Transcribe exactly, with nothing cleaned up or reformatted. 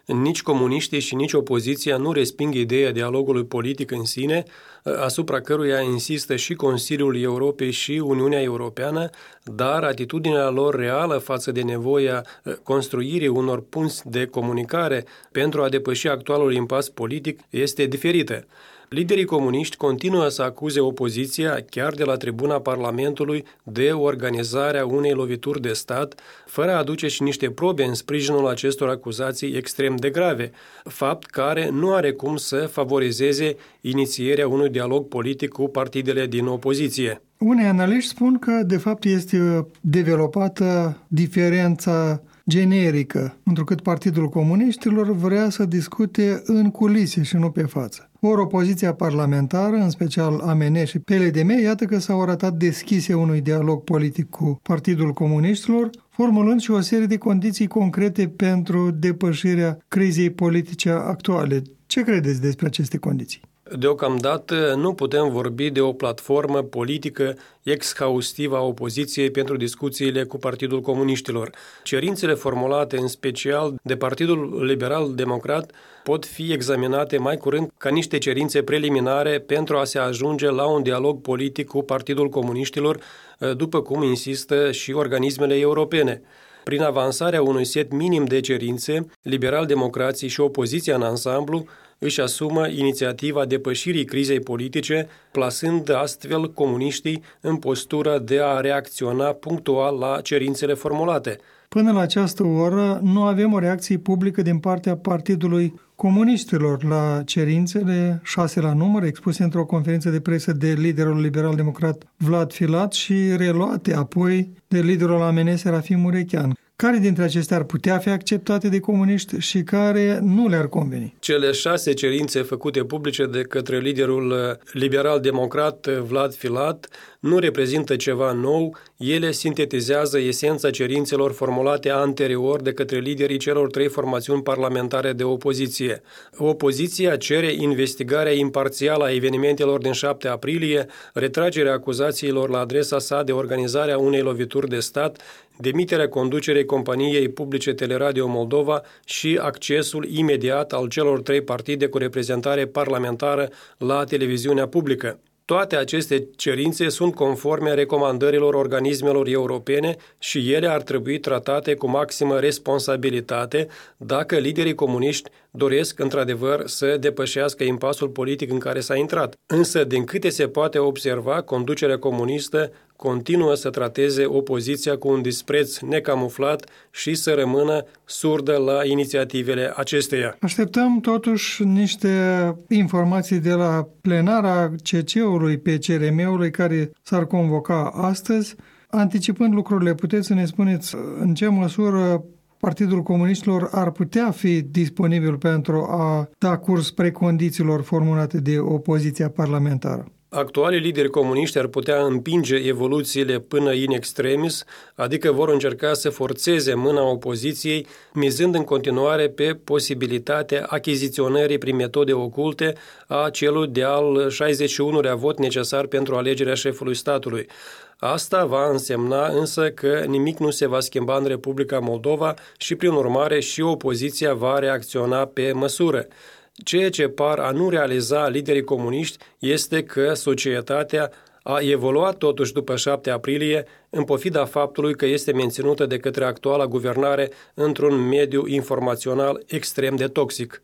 Nici comuniștii și nici opoziția nu resping ideea dialogului politic în sine, asupra căruia insistă și Consiliul Europei și Uniunea Europeană, dar atitudinea lor reală față de nevoia construirii unor punți de comunicare pentru a depăși actualul impas politic este diferită. Liderii comuniști continuă să acuze opoziția, chiar de la tribuna Parlamentului, de organizarea unei lovituri de stat, fără a aduce și niște probe în sprijinul acestor acuzații extrem de grave, fapt care nu are cum să favorizeze inițierea unui dialog politic cu partidele din opoziție. Unii analiști spun că, de fapt, este developată diferența generică, întrucât Partidul Comuniștilor vrea să discute în culise și nu pe față. Ori opoziția parlamentară, în special A M N și P L D M, iată că s-au arătat deschise unui dialog politic cu Partidul Comuniștilor, formulând și o serie de condiții concrete pentru depășirea crizei politice actuale. Ce credeți despre aceste condiții? Deocamdată nu putem vorbi de o platformă politică exhaustivă a opoziției pentru discuțiile cu Partidul Comuniștilor. Cerințele formulate în special de Partidul Liberal-Democrat pot fi examinate mai curând ca niște cerințe preliminare pentru a se ajunge la un dialog politic cu Partidul Comuniștilor, după cum insistă și organismele europene. Prin avansarea unui set minim de cerințe, liberal-democrații și opoziția în ansamblu își asumă inițiativa depășirii crizei politice, plasând astfel comuniștii în postură de a reacționa punctual la cerințele formulate. Până la această oră nu avem o reacție publică din partea Partidului Comuniștilor la cerințele, șase la număr, expuse într-o conferință de presă de liderul liberal-democrat Vlad Filat și reluate apoi de liderul A M N Serafim Murechean. Care dintre acestea ar putea fi acceptate de comuniști și care nu le-ar conveni? Cele șase cerințe făcute publice de către liderul liberal-democrat Vlad Filat nu reprezintă ceva nou, ele sintetizează esența cerințelor formulate anterior de către liderii celor trei formațiuni parlamentare de opoziție. Opoziția cere investigarea imparțială a evenimentelor din șapte aprilie, retragerea acuzațiilor la adresa sa de organizarea unei lovituri de stat, demiterea conducerii companiei publice Teleradio Moldova și accesul imediat al celor trei partide cu reprezentare parlamentară la televiziunea publică. Toate aceste cerințe sunt conforme recomandărilor organismelor europene și ele ar trebui tratate cu maximă responsabilitate dacă liderii comuniști doresc într-adevăr să depășească impasul politic în care s-a intrat. Însă, din câte se poate observa, conducerea comunistă continuă să trateze opoziția cu un dispreț necamuflat și să rămână surdă la inițiativele acesteia. Așteptăm totuși niște informații de la plenara C C-ului P C R M-ului care s-ar convoca astăzi. Anticipând lucrurile, puteți să ne spuneți în ce măsură Partidul Comuniștilor ar putea fi disponibil pentru a da curs precondițiilor formulate de opoziția parlamentară? Actualii lideri comuniști ar putea împinge evoluțiile până in extremis, adică vor încerca să forțeze mâna opoziției, mizând în continuare pe posibilitatea achiziționării prin metode oculte a celui de-al șaizeci și unulea vot necesar pentru alegerea șefului statului. Asta va însemna însă că nimic nu se va schimba în Republica Moldova și, prin urmare, și opoziția va reacționa pe măsură. Ceea ce par a nu realiza liderii comuniști este că societatea a evoluat totuși după șapte aprilie, în pofida faptului că este menținută de către actuala guvernare într-un mediu informațional extrem de toxic.